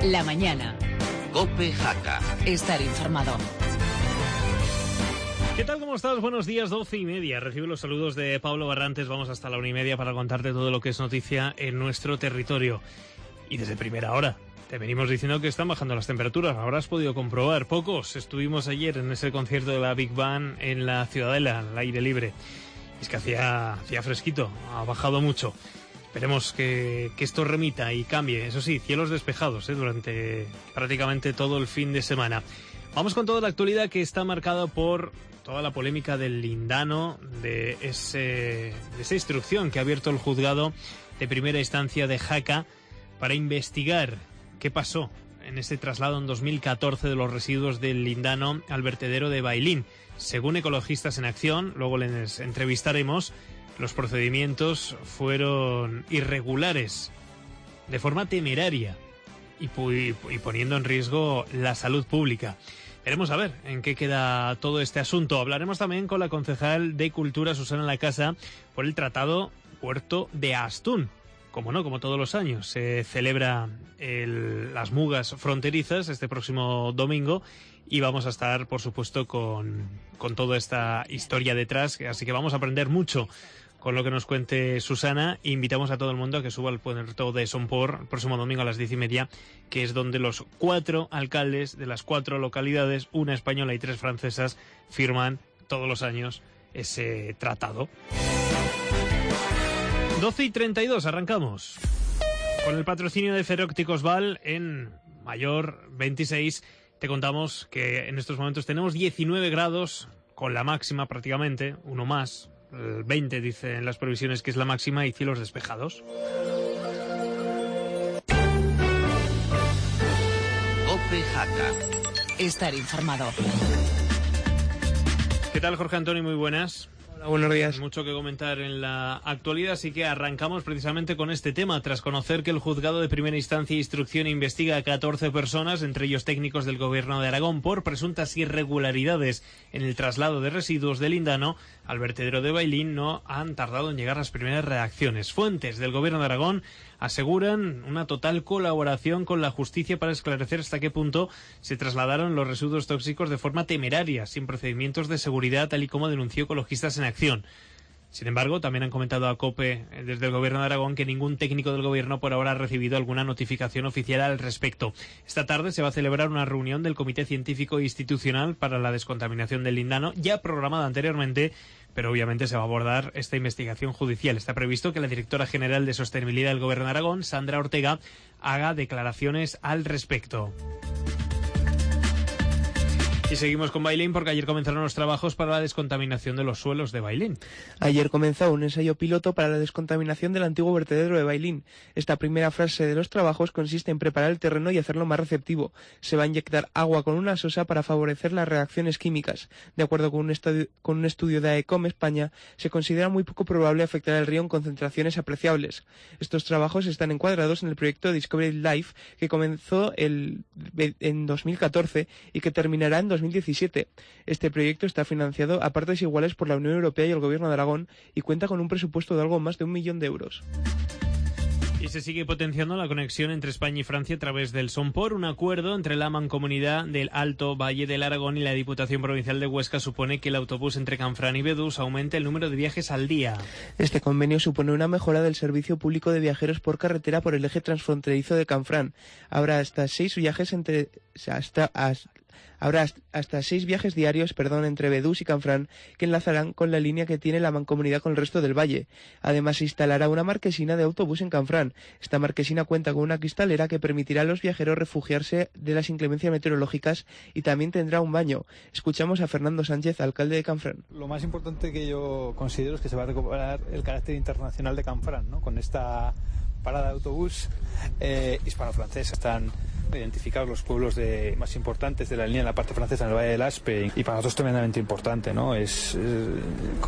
La mañana. COPE Jaca. Estar informado. ¿Qué tal? ¿Cómo estás? Buenos días, 12:30. Recibe los saludos de Pablo Barrantes. Vamos hasta la 1:30 para contarte todo lo que es noticia en nuestro territorio. Y desde primera hora te venimos diciendo que están bajando las temperaturas. Ahora has podido comprobar. Pocos estuvimos ayer en ese concierto de la Big Band en la Ciudadela, al aire libre. Es que hacía fresquito, ha bajado mucho. Esperemos que esto remita y cambie. Eso sí, cielos despejados durante prácticamente todo el fin de semana. Vamos con toda la actualidad que está marcada por toda la polémica del lindano, de esa instrucción que ha abierto el juzgado de primera instancia de Jaca para investigar qué pasó en ese traslado en 2014 de los residuos del lindano al vertedero de Bailín. Según Ecologistas en Acción, luego les entrevistaremos, los procedimientos fueron irregulares, de forma temeraria y poniendo en riesgo la salud pública. Veremos a ver en qué queda todo este asunto. Hablaremos también con la concejal de Cultura, Susana Lacasa, por el Tratado Puerto de Astún. Como no, como todos los años, se celebra las mugas fronterizas este próximo domingo y vamos a estar, por supuesto, con toda esta historia detrás, así que vamos a aprender mucho con lo que nos cuente Susana. Invitamos a todo el mundo a que suba al puerto de Somport el próximo domingo a las 10:30, que es donde los 4 alcaldes de las 4 localidades, una española y 3 francesas, firman todos los años ese tratado. 12:32, arrancamos. Con el patrocinio de Ferócticos Val en Mayor 26, te contamos que en estos momentos tenemos 19 grados, con la máxima prácticamente, uno más. El 20 dicen las previsiones que es la máxima y cielos despejados. COPE Jaca. Estar informado. ¿Qué tal, Jorge Antonio? Muy buenas. Hola, buenos días. Mucho que comentar en la actualidad, así que arrancamos precisamente con este tema, tras conocer que el juzgado de primera instancia e instrucción investiga a 14 personas, entre ellos técnicos del Gobierno de Aragón, por presuntas irregularidades en el traslado de residuos del lindano al vertedero de Bailín. No han tardado en llegar las primeras reacciones. Fuentes del Gobierno de Aragón aseguran una total colaboración con la justicia para esclarecer hasta qué punto se trasladaron los residuos tóxicos de forma temeraria, sin procedimientos de seguridad, tal y como denunció Ecologistas en Acción. Sin embargo, también han comentado a COPE desde el Gobierno de Aragón que ningún técnico del Gobierno por ahora ha recibido alguna notificación oficial al respecto. Esta tarde se va a celebrar una reunión del Comité Científico e Institucional para la Descontaminación del Lindano, ya programada anteriormente, pero obviamente se va a abordar esta investigación judicial. Está previsto que la directora general de Sostenibilidad del Gobierno de Aragón, Sandra Ortega, haga declaraciones al respecto. Y seguimos con Bailín porque ayer comenzaron los trabajos para la descontaminación de los suelos de Bailín. Ayer comenzó un ensayo piloto para la descontaminación del antiguo vertedero de Bailín. Esta primera fase de los trabajos consiste en preparar el terreno y hacerlo más receptivo. Se va a inyectar agua con una sosa para favorecer las reacciones químicas. De acuerdo con un estudio de AECOM España, se considera muy poco probable afectar el río en concentraciones apreciables. Estos trabajos están encuadrados en el proyecto Discovery Life, que comenzó en 2014 y que terminará en 2017. Este proyecto está financiado a partes iguales por la Unión Europea y el Gobierno de Aragón y cuenta con un presupuesto de algo más de 1 millón de euros. Y se sigue potenciando la conexión entre España y Francia a través del Somport. Un acuerdo entre la Mancomunidad del Alto Valle del Aragón y la Diputación Provincial de Huesca supone que el autobús entre Canfrán y Bedús aumente el número de viajes al día. Este convenio supone una mejora del servicio público de viajeros por carretera por el eje transfronterizo de Canfrán. Habrá hasta 6 viajes hasta 6 viajes diarios, entre Bedús y Canfrán, que enlazarán con la línea que tiene la Mancomunidad con el resto del valle. Además, se instalará una marquesina de autobús en Canfrán. Esta marquesina cuenta con una cristalera que permitirá a los viajeros refugiarse de las inclemencias meteorológicas y también tendrá un baño. Escuchamos a Fernando Sánchez, alcalde de Canfrán. Lo más importante que yo considero es que se va a recuperar el carácter internacional de Canfrán, ¿no? Con esta parada de autobús hispano-francesa. Están identificados los pueblos más importantes de la línea en la parte francesa, en el Valle del Aspe, y para nosotros tremendamente importante, ¿no? Es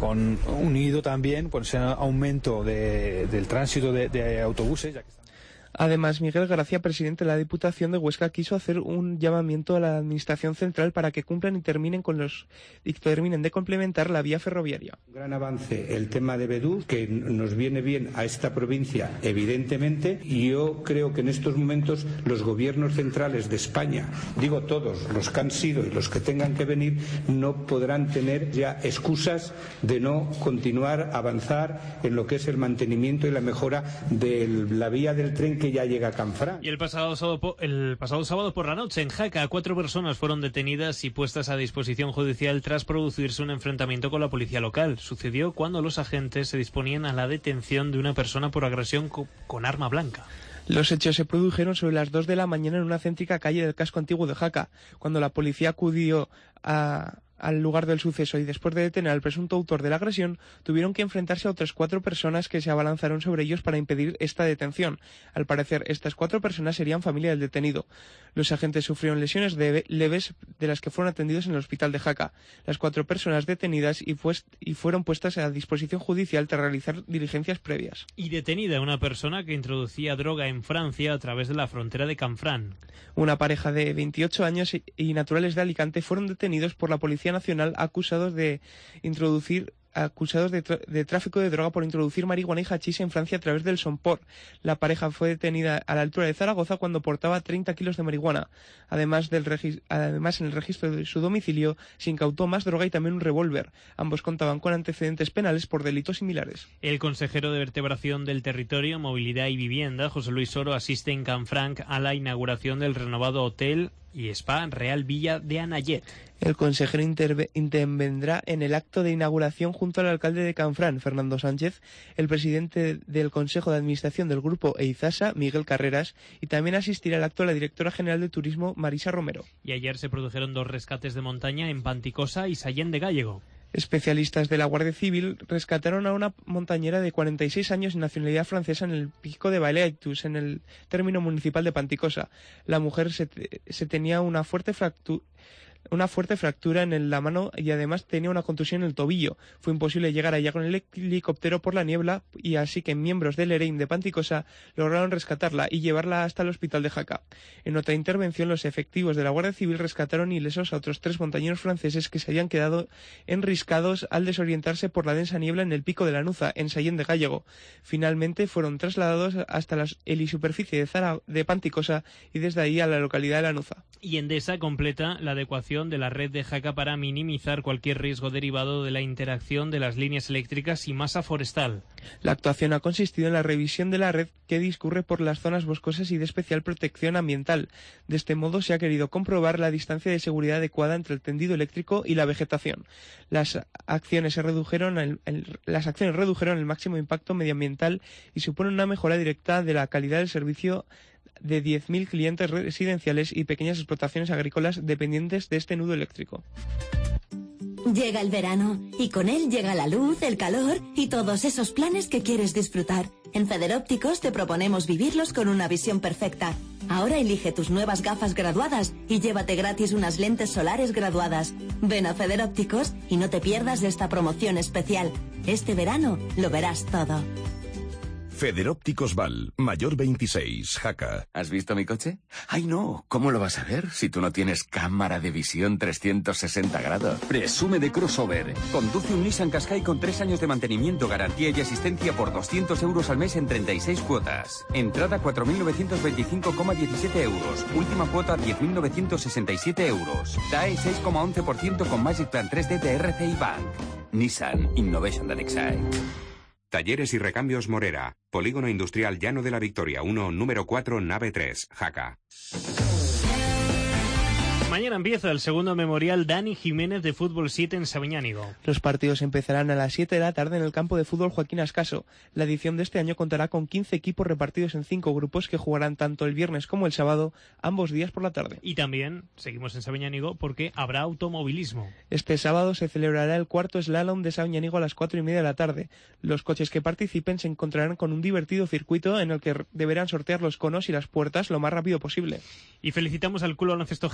unido también ese aumento del tránsito de autobuses, ya que están... Además, Miguel Gracia, presidente de la Diputación de Huesca, quiso hacer un llamamiento a la Administración Central para que cumplan y terminen de complementar la vía ferroviaria. Un gran avance el tema de Bedú, que nos viene bien a esta provincia, evidentemente, y yo creo que en estos momentos los gobiernos centrales de España, digo todos, los que han sido y los que tengan que venir, no podrán tener ya excusas de no continuar, avanzar en lo que es el mantenimiento y la mejora de la vía del tren que ya llega a Canfranc. Y el pasado sábado por la noche en Jaca, 4 personas fueron detenidas y puestas a disposición judicial tras producirse un enfrentamiento con la policía local. Sucedió cuando los agentes se disponían a la detención de una persona por agresión con arma blanca. Los hechos se produjeron sobre las 2 de la mañana en una céntrica calle del casco antiguo de Jaca, cuando la policía acudió al lugar del suceso y después de detener al presunto autor de la agresión, tuvieron que enfrentarse a otras 4 personas que se abalanzaron sobre ellos para impedir esta detención. Al parecer, estas 4 personas serían familia del detenido. Los agentes sufrieron lesiones leves de las que fueron atendidos en el hospital de Jaca. Las 4 personas detenidas y fueron puestas a disposición judicial tras realizar diligencias previas. Y detenida una persona que introducía droga en Francia a través de la frontera de Canfranc. Una pareja de 28 años y naturales de Alicante fueron detenidos por la Policía Nacional acusados de tráfico de droga por introducir marihuana y hachís en Francia a través del Somport. La pareja fue detenida a la altura de Zaragoza cuando portaba 30 kilos de marihuana. Además, en el registro de su domicilio se incautó más droga y también un revólver. Ambos contaban con antecedentes penales por delitos similares. El consejero de Vertebración del Territorio, Movilidad y Vivienda, José Luis Oro, asiste en Canfranc a la inauguración del renovado hotel y Spa Real Villa de Anayet. El consejero intervendrá en el acto de inauguración junto al alcalde de Canfranc, Fernando Sánchez, el presidente del Consejo de Administración del Grupo EIZASA, Miguel Carreras, y también asistirá al acto la directora general de Turismo, Marisa Romero. Y ayer se produjeron 2 rescates de montaña en Panticosa y Sallén de Gállego. Especialistas de la Guardia Civil rescataron a una montañera de 46 años de nacionalidad francesa en el pico de Baileytus, en el término municipal de Panticosa. La mujer se tenía una fuerte fractura en la mano y además tenía una contusión en el tobillo. Fue imposible llegar allá con el helicóptero por la niebla y así que miembros del EREIN de Panticosa lograron rescatarla y llevarla hasta el hospital de Jaca. En otra intervención, los efectivos de la Guardia Civil rescataron ilesos a otros 3 montañeros franceses que se habían quedado enriscados al desorientarse por la densa niebla en el pico de Lanuza, en Sallén de Gállego. Finalmente fueron trasladados hasta la helisuperficie de Panticosa y desde ahí a la localidad de Lanuza. Y Endesa completa la adecuación de la red de Jaca para minimizar cualquier riesgo derivado de la interacción de las líneas eléctricas y masa forestal. La actuación ha consistido en la revisión de la red que discurre por las zonas boscosas y de especial protección ambiental. De este modo se ha querido comprobar la distancia de seguridad adecuada entre el tendido eléctrico y la vegetación. Las acciones redujeron el máximo impacto medioambiental y suponen una mejora directa de la calidad del servicio de 10.000 clientes residenciales y pequeñas explotaciones agrícolas dependientes de este nudo eléctrico. Llega el verano y con él llega la luz, el calor y todos esos planes que quieres disfrutar. En Federópticos te proponemos vivirlos con una visión perfecta. Ahora elige tus nuevas gafas graduadas y llévate gratis unas lentes solares graduadas. Ven a Federópticos y no te pierdas de esta promoción especial. Este verano lo verás todo. Federópticos Val, Mayor 26, Jaca. ¿Has visto mi coche? ¡Ay, no! ¿Cómo lo vas a ver si tú no tienes cámara de visión 360 grados? Presume de crossover. Conduce un Nissan Qashqai con 3 años de mantenimiento, garantía y asistencia por 200 euros al mes en 36 cuotas. Entrada 4.925,17 euros. Última cuota 10.967 euros. TAE 6,11% con Magic Plan 3D de RCI Bank. Nissan Innovation That Excites. Talleres y Recambios Morera. Polígono Industrial Llano de la Victoria 1, número 4, nave 3, Jaca. Mañana empieza el segundo memorial Dani Jiménez de Fútbol 7 en Sabiñánigo. Los partidos empezarán a las 7 de la tarde en el campo de fútbol Joaquín Ascaso. La edición de este año contará con 15 equipos repartidos en 5 grupos que jugarán tanto el viernes como el sábado, ambos días por la tarde. Y también seguimos en Sabiñánigo porque habrá automovilismo. Este sábado se celebrará el cuarto slalom de Sabiñánigo a las 4:30 de la tarde. Los coches que participen se encontrarán con un divertido circuito en el que deberán sortear los conos y las puertas lo más rápido posible. Y felicitamos al Club Baloncesto Jaca, esto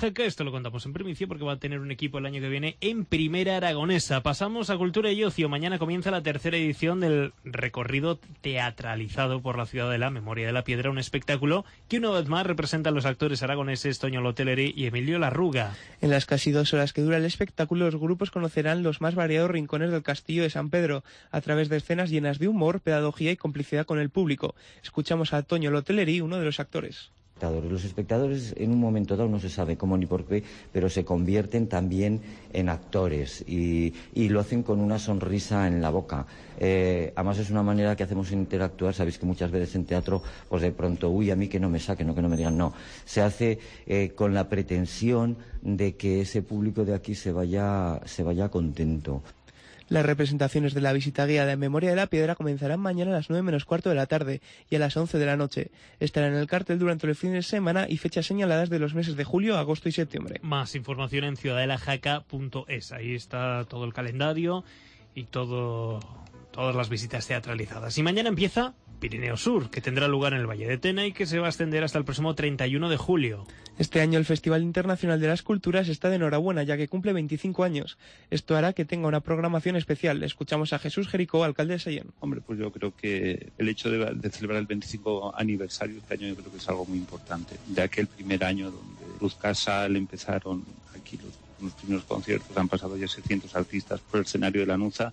lo contamos en primicia porque va a tener un equipo el año que viene en Primera Aragonesa. Pasamos a Cultura y Ocio. Mañana comienza la tercera edición del recorrido teatralizado por la ciudad de la Memoria de la Piedra, un espectáculo que una vez más representan los actores aragoneses Toño Loteleri y Emilio Larruga. En las casi 2 horas que dura el espectáculo, los grupos conocerán los más variados rincones del castillo de San Pedro, a través de escenas llenas de humor, pedagogía y complicidad con el público. Escuchamos a Toño Loteleri, uno de los actores. Los espectadores en un momento dado no se sabe cómo ni por qué, pero se convierten también en actores y lo hacen con una sonrisa en la boca. Además es una manera que hacemos interactuar. Sabéis que muchas veces en teatro pues de pronto, a mí que no me saquen o que no me digan, no. Se hace con la pretensión de que ese público de aquí se vaya contento. Las representaciones de la visita guiada en Memoria de la Piedra comenzarán mañana a las 9 menos cuarto de la tarde y a las 11 de la noche. Estarán en el cartel durante el fin de semana y fechas señaladas de los meses de julio, agosto y septiembre. Más información en ciudadelajaca.es. Ahí está todo el calendario y todas las visitas teatralizadas. Y mañana empieza Pirineo Sur, que tendrá lugar en el Valle de Tena y que se va a extender hasta el próximo 31 de julio. Este año el Festival Internacional de las Culturas está de enhorabuena, ya que cumple 25 años. Esto hará que tenga una programación especial. Escuchamos a Jesús Jericó, alcalde de Sallent. Hombre, pues yo creo que el hecho de celebrar el 25 aniversario este año yo creo que es algo muy importante. De aquel primer año donde Luz Casal empezaron aquí los primeros conciertos, han pasado ya 600 artistas por el escenario de la Nuza.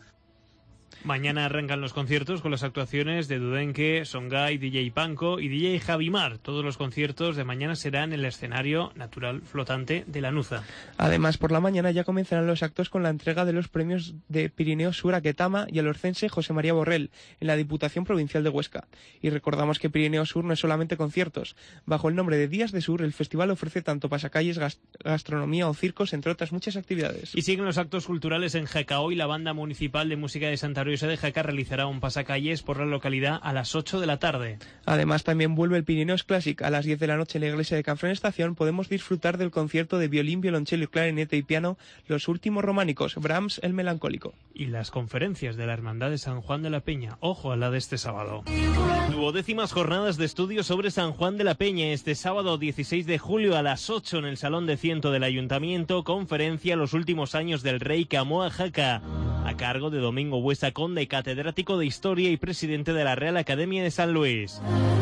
Mañana arrancan los conciertos con las actuaciones de Dudenque, Songai, DJ Panko y DJ Javimar. Todos los conciertos de mañana serán en el escenario natural flotante de la Nuza. Además, por la mañana ya comenzarán los actos con la entrega de los premios de Pirineo Sur a Ketama y al orcense José María Borrell en la Diputación Provincial de Huesca. Y recordamos que Pirineo Sur no es solamente conciertos. Bajo el nombre de Días de Sur, el festival ofrece tanto pasacalles, gastronomía o circos, entre otras muchas actividades. Y siguen los actos culturales en Jaca. Hoy la Banda Municipal de Música de Santa Rosa de Jaca realizará un pasacalles por la localidad a las 8 de la tarde. Además, también vuelve el Pirineos Classic. A las 10 de la noche en la iglesia de Canfrán Estación podemos disfrutar del concierto de violín, violonchelo, clarinete y piano, Los Últimos Románicos, Brahms, el Melancólico. Y las conferencias de la Hermandad de San Juan de la Peña. Ojo a la de este sábado. 12ª jornadas de estudios sobre San Juan de la Peña. Este sábado 16 de julio a las 8 en el Salón de Ciento del Ayuntamiento. Conferencia Los Últimos Años del Rey Camoa Jaca, a cargo de Domingo Buesa Conde, catedrático de Historia y presidente de la Real Academia de San Luis.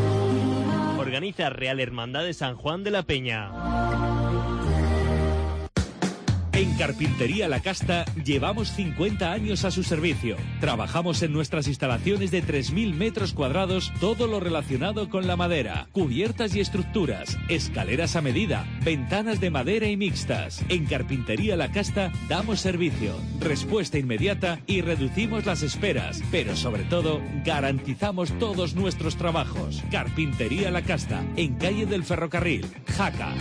Organiza Real Hermandad de San Juan de la Peña. En Carpintería La Casta llevamos 50 años a su servicio. Trabajamos en nuestras instalaciones de 3.000 metros cuadrados, todo lo relacionado con la madera, cubiertas y estructuras, escaleras a medida, ventanas de madera y mixtas. En Carpintería La Casta damos servicio, respuesta inmediata y reducimos las esperas, pero sobre todo garantizamos todos nuestros trabajos. Carpintería La Casta, en calle del Ferrocarril, Jaca.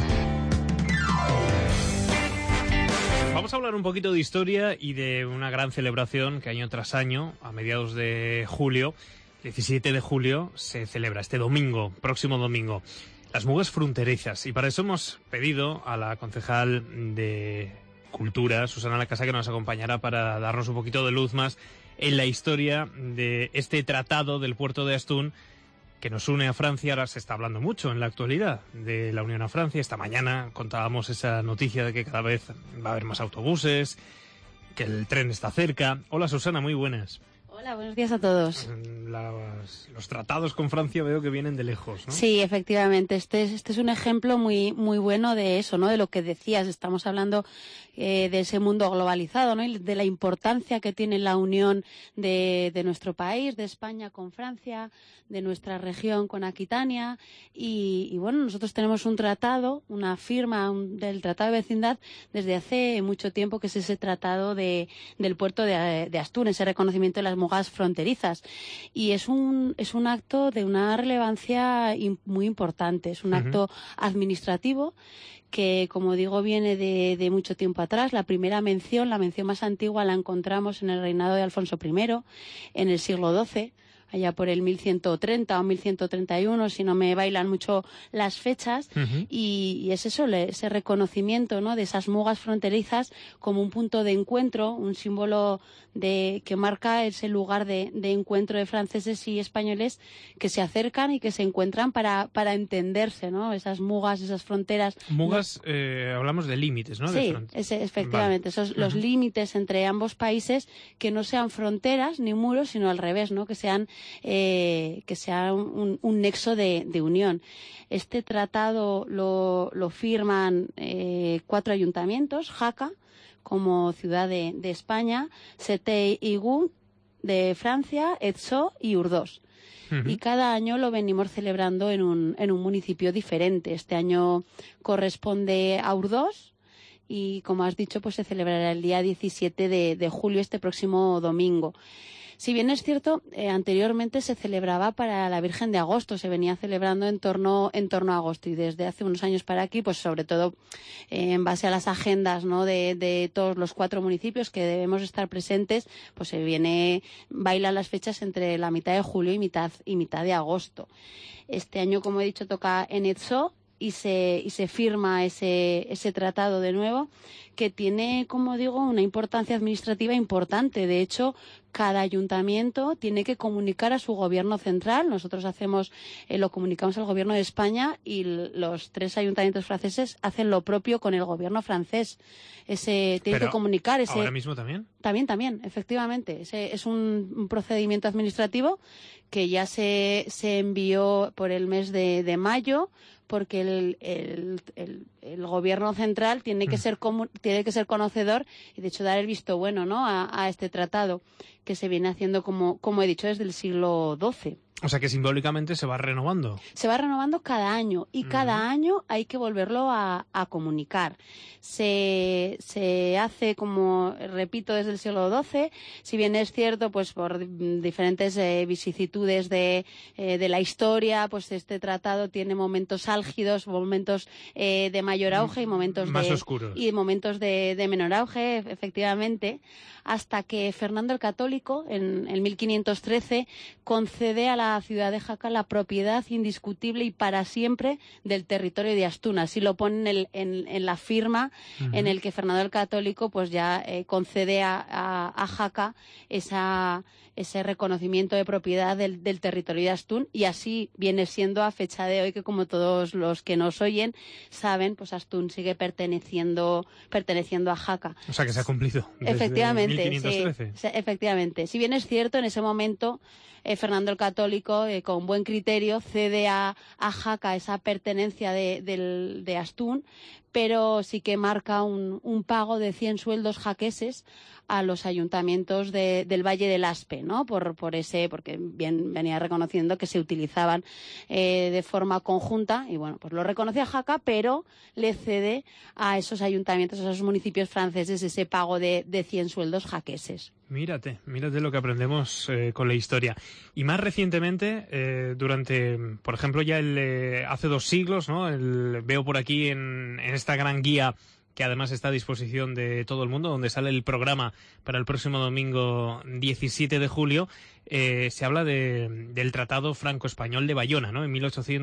Vamos a hablar un poquito de historia y de una gran celebración que año tras año, a mediados de julio, 17 de julio, se celebra este domingo, próximo domingo, las Mugas Fronterizas. Y para eso hemos pedido a la concejal de Cultura, Susana Lacasa, que nos acompañará para darnos un poquito de luz más en la historia de este tratado del puerto de Astún, que nos une a Francia. Ahora se está hablando mucho en la actualidad de la unión a Francia. Esta mañana contábamos esa noticia de que cada vez va a haber más autobuses, que el tren está cerca. Hola Susana, muy buenas. Hola, buenos días a todos. Los tratados con Francia veo que vienen de lejos, ¿no? Sí, efectivamente. Este es un ejemplo muy bueno de eso, ¿no? De lo que decías. Estamos hablando de ese mundo globalizado, ¿no? Y de la importancia que tiene la unión de nuestro país, de España con Francia, de nuestra región con Aquitania. Y bueno, nosotros tenemos un tratado, una firma del Tratado de Vecindad desde hace mucho tiempo, que es ese tratado del puerto de Astún, ese reconocimiento de las mugas fronterizas. Y es un acto de una relevancia muy importante. Es un acto administrativo que, como digo, viene de mucho tiempo atrás. La mención más antigua, la encontramos en el reinado de Alfonso I, en el siglo XII. allá por el 1130 o 1131, si no me bailan mucho las fechas, y es eso, ese reconocimiento, ¿no?, de esas mugas fronterizas como un punto de encuentro, un símbolo que marca ese lugar de encuentro de franceses y españoles que se acercan y que se encuentran para entenderse, ¿no? Esas mugas, esas fronteras. Mugas, hablamos de límites, ¿no? Sí, efectivamente, vale. Esos los límites entre ambos países, que no sean fronteras ni muros, sino al revés, ¿no? Que sean un nexo de unión. Este tratado lo firman 4 ayuntamientos: Jaca como ciudad de España, Sété-Igou de Francia, Étso y Urdós. Y cada año lo venimos celebrando en un municipio diferente. Este año corresponde a Urdós y, como has dicho, pues se celebrará el día 17 de julio, este próximo domingo. Si bien es cierto, anteriormente se celebraba para la Virgen de Agosto, se venía celebrando en torno a agosto, y desde hace unos años para aquí, pues sobre todo en base a las agendas, ¿no?, de todos los 4 municipios que debemos estar presentes, pues bailan las fechas entre la mitad de julio y mitad de agosto. Este año, como he dicho, toca en Étso y se firma ese tratado de nuevo, que tiene, como digo, una importancia administrativa importante. De hecho, cada ayuntamiento tiene que comunicar a su gobierno central. Nosotros lo comunicamos al gobierno de España, y los 3 ayuntamientos franceses hacen lo propio con el gobierno francés. Tiene que comunicar ¿Ahora mismo también? También, efectivamente. Es un procedimiento administrativo que ya se envió por el mes de mayo, porque el gobierno central tiene que ser conocedor y, de hecho, dar el visto bueno, ¿no?, a este tratado, que se viene haciendo, como he dicho, desde el siglo XII. O sea que simbólicamente se va renovando. Se va renovando cada año, y cada año hay que volverlo a comunicar. Se hace, como repito, desde el siglo XII, si bien es cierto, pues por diferentes vicisitudes de la historia, pues este tratado tiene momentos álgidos, momentos de mayor auge y momentos más oscuros. Y momentos de menor auge, efectivamente, hasta que Fernando el Católico, en 1513, concede a la ciudad de Jaca la propiedad indiscutible y para siempre del territorio de Astún. Así lo ponen en la firma, en el que Fernando el Católico pues ya concede a Jaca ese reconocimiento de propiedad del territorio de Astún, y así viene siendo a fecha de hoy, que, como todos los que nos oyen saben, pues Astún sigue perteneciendo a Jaca. O sea que se ha cumplido. Efectivamente. 1513. Sí, efectivamente. Si bien es cierto, en ese momento Fernando el Católico, con buen criterio, cede a Jaca esa pertenencia de Astún, pero sí que marca un pago de 100 sueldos jaqueses a los ayuntamientos del Valle del Aspe, ¿no? Porque bien venía reconociendo que se utilizaban de forma conjunta, y bueno, pues lo reconoce a Jaca, pero le cede a esos ayuntamientos, a esos municipios franceses, ese pago de 100 sueldos jaqueses. Mírate lo que aprendemos con la historia. Y más recientemente, durante, por ejemplo, ya hace 2 siglos, ¿no? Veo por aquí en esta gran guía, que además está a disposición de todo el mundo, donde sale el programa para el próximo domingo 17 de julio, se habla del Tratado Franco-Español de Bayona, ¿no?, en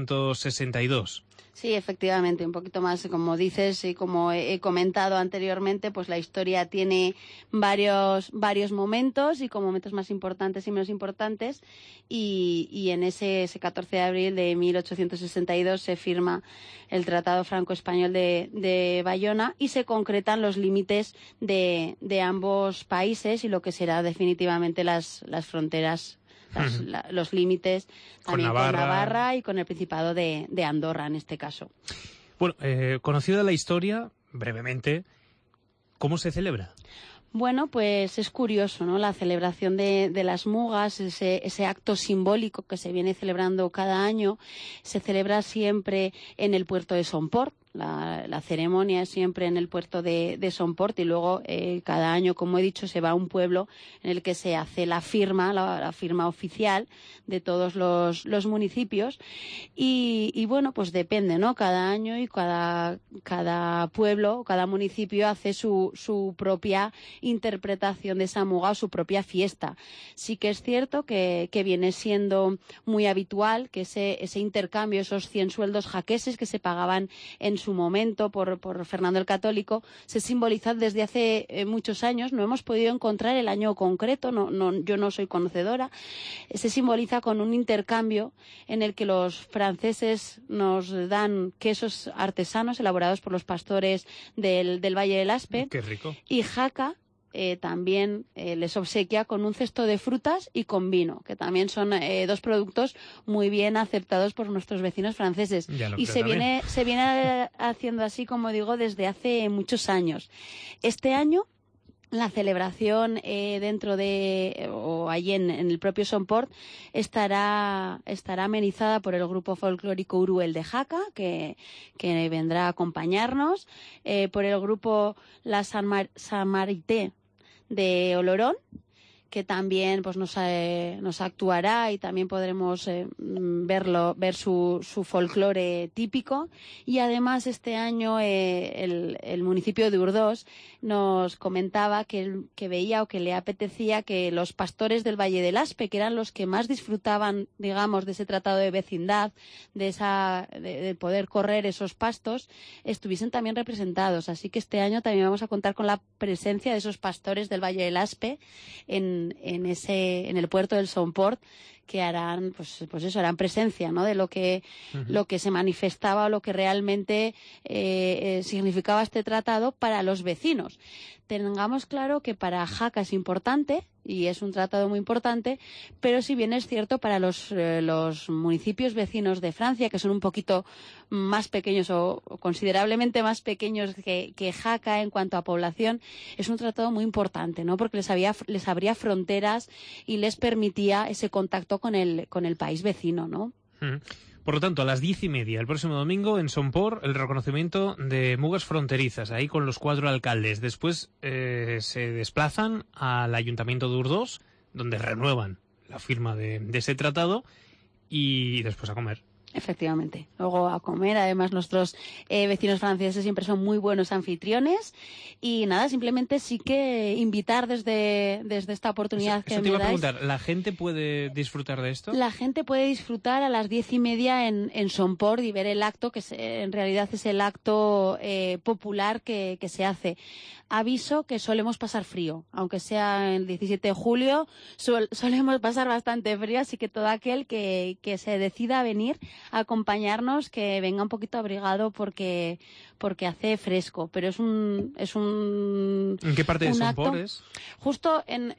1862. Sí, efectivamente, un poquito más, como dices y como he comentado anteriormente, pues la historia tiene varios momentos, y con momentos más importantes y menos importantes, y en ese 14 de abril de 1862 se firma el Tratado Franco-Español de Bayona, y se concretan los límites de ambos países y lo que será definitivamente las fronteras, los límites también con Navarra y con el Principado de Andorra, en este caso. Bueno, conocida la historia, brevemente, ¿cómo se celebra? Bueno, pues es curioso, ¿no?, la celebración de las mugas, ese acto simbólico que se viene celebrando cada año. Se celebra siempre en el puerto de Somport, La ceremonia es siempre en el puerto de Somport y luego cada año, como he dicho, se va a un pueblo en el que se hace la firma oficial de todos los municipios y bueno, pues depende, ¿no? Cada año y cada pueblo, cada municipio hace su propia interpretación de esa muga o su propia fiesta. Sí que es cierto que viene siendo muy habitual que ese intercambio, esos 100 sueldos jaqueses que se pagaban en su momento por Fernando el Católico, se simbolizan desde hace muchos años. No hemos podido encontrar el año concreto, yo no soy conocedora. Se simboliza con un intercambio en el que los franceses nos dan quesos artesanos elaborados por los pastores del Valle del Aspe. ¡Qué rico! Y Jaca también les obsequia con un cesto de frutas y con vino, que también son dos productos muy bien aceptados por nuestros vecinos franceses. Y se viene haciendo así, como digo, desde hace muchos años. Este año la celebración allí en el propio Somport estará amenizada por el grupo folclórico Uruel de Jaca, que vendrá a acompañarnos, por el grupo La Samarité de Olorón, que también pues nos actuará y también podremos ver su folclore típico. Y además este año el municipio de Urdós nos comentaba que veía o que le apetecía que los pastores del Valle del Aspe, que eran los que más disfrutaban, digamos, de ese tratado de vecindad, de poder correr esos pastos, estuviesen también representados. Así que este año también vamos a contar con la presencia de esos pastores del Valle del Aspe en el puerto del Somport, que harán harán presencia, ¿no?, de lo que se manifestaba o lo que realmente significaba este tratado para los vecinos. Tengamos claro que para Jaca es importante y es un tratado muy importante, pero si bien es cierto para los municipios vecinos de Francia, que son un poquito más pequeños o considerablemente más pequeños que Jaca en cuanto a población, es un tratado muy importante, ¿no?, porque les abría fronteras y les permitía ese contacto con el país vecino, ¿no? Por lo tanto, a las 10:30 el próximo domingo en Somport, el reconocimiento de mugas fronterizas, ahí con los 4 alcaldes. Después se desplazan al Ayuntamiento de Urdós, donde renuevan la firma de ese tratado, y después a comer. Efectivamente. Luego a comer. Además, nuestros vecinos franceses siempre son muy buenos anfitriones. Y nada, simplemente sí que invitar desde esta oportunidad que me dais. Te iba a preguntar, ¿la gente puede disfrutar de esto? La gente puede disfrutar a las 10:30 en Somport y ver el acto, que en realidad es el acto popular que se hace. Aviso que solemos pasar frío, aunque sea el 17 de julio, solemos pasar bastante frío, así que todo aquel que se decida a venir a acompañarnos, que venga un poquito abrigado porque hace fresco, pero es un ¿En qué parte de Somport es? Justo en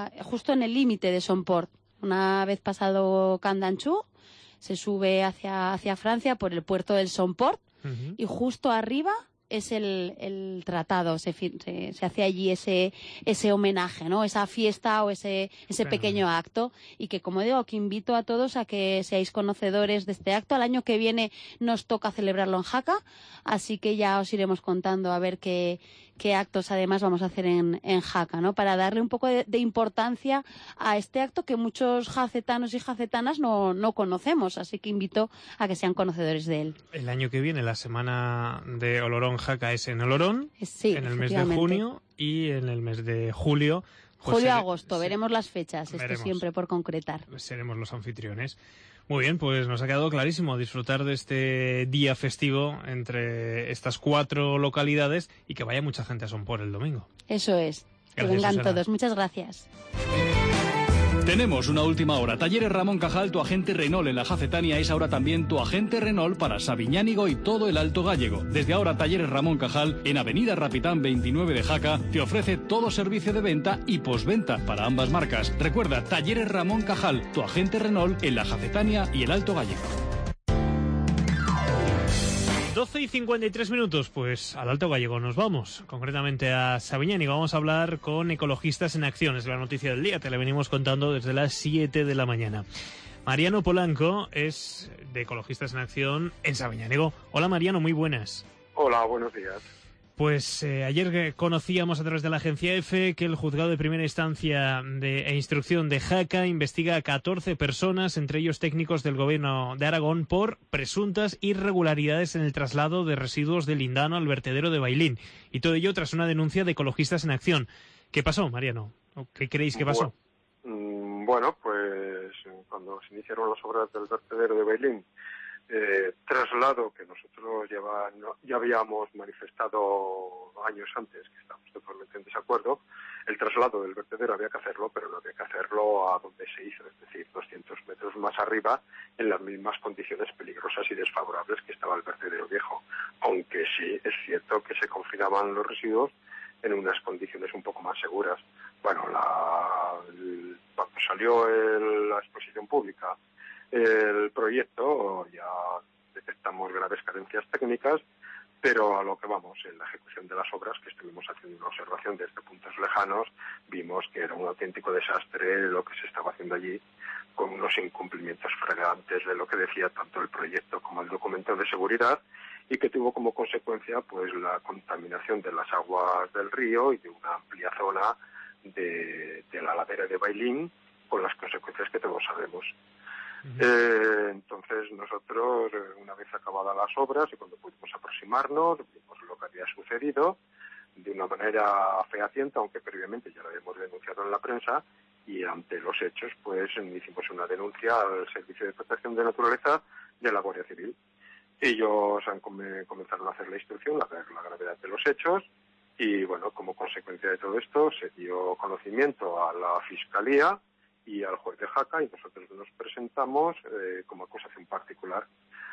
el límite de Somport. Una vez pasado Candanchú, se sube hacia Francia por el puerto del Somport y justo arriba es el tratado, se hace allí ese homenaje, ¿no?, esa fiesta o ese pequeño acto, y que, como digo, que invito a todos a que seáis conocedores de este acto. Al año que viene nos toca celebrarlo en Jaca, así que ya os iremos contando a ver qué actos además vamos a hacer en Jaca, ¿no?, para darle un poco de importancia a este acto que muchos jacetanos y jacetanas no conocemos, así que invito a que sean conocedores de él. El año que viene la semana de Olorón Jaca es en Olorón, sí, en el mes de junio, y en el mes de julio. Julio-agosto, veremos las fechas, esto siempre por concretar. Seremos los anfitriones. Muy bien, pues nos ha quedado clarísimo disfrutar de este día festivo entre estas 4 localidades y que vaya mucha gente a Somport el domingo. Eso es. Que vengan todos. Muchas gracias. Tenemos una última hora. Talleres Ramón Cajal, tu agente Renault en la Jacetania, es ahora también tu agente Renault para Sabiñánigo y todo el Alto Gállego. Desde ahora, Talleres Ramón Cajal, en Avenida Rapitán 29 de Jaca, te ofrece todo servicio de venta y postventa para ambas marcas. Recuerda, Talleres Ramón Cajal, tu agente Renault en la Jacetania y el Alto Gállego. 12:53, pues al Alto Gállego nos vamos, concretamente a Sabiñánigo. Vamos a hablar con Ecologistas en Acción, es la noticia del día, te la venimos contando desde las 7 de la mañana. Mariano Polanco es de Ecologistas en Acción en Sabiñánigo. Hola Mariano, muy buenas. Hola, buenos días. Pues ayer conocíamos a través de la agencia EFE que el juzgado de primera instancia e instrucción de Jaca investiga a 14 personas, entre ellos técnicos del gobierno de Aragón, por presuntas irregularidades en el traslado de residuos de Lindano al vertedero de Bailín. Y todo ello tras una denuncia de Ecologistas en Acción. ¿Qué pasó, Mariano? ¿Qué creéis que pasó? Bueno, pues cuando se iniciaron las obras del vertedero de Bailín, traslado que nosotros ya habíamos manifestado años antes, que estamos totalmente en desacuerdo. El traslado del vertedero había que hacerlo, pero no había que hacerlo a donde se hizo, es decir, 200 metros más arriba, en las mismas condiciones peligrosas y desfavorables que estaba el vertedero viejo. Aunque sí es cierto que se confinaban los residuos en unas condiciones un poco más seguras. Bueno, cuando salió la exposición pública el proyecto, ya detectamos graves carencias técnicas, pero a lo que vamos, en la ejecución de las obras, que estuvimos haciendo una observación desde puntos lejanos, vimos que era un auténtico desastre lo que se estaba haciendo allí, con unos incumplimientos flagrantes de lo que decía tanto el proyecto como el documento de seguridad, y que tuvo como consecuencia pues la contaminación de las aguas del río y de una amplia zona de la ladera de Bailín, con las consecuencias que todos sabemos. Entonces nosotros, una vez acabadas las obras y cuando pudimos aproximarnos, vimos lo que había sucedido de una manera fehaciente, aunque previamente ya lo habíamos denunciado en la prensa, y ante los hechos pues hicimos una denuncia al Servicio de Protección de Naturaleza de la Guardia Civil. Ellos comenzaron a hacer la instrucción, a ver la gravedad de los hechos, y bueno, como consecuencia de todo esto se dio conocimiento a la Fiscalía y al juez de Jaca, y nosotros nos presentamos como acusación particular.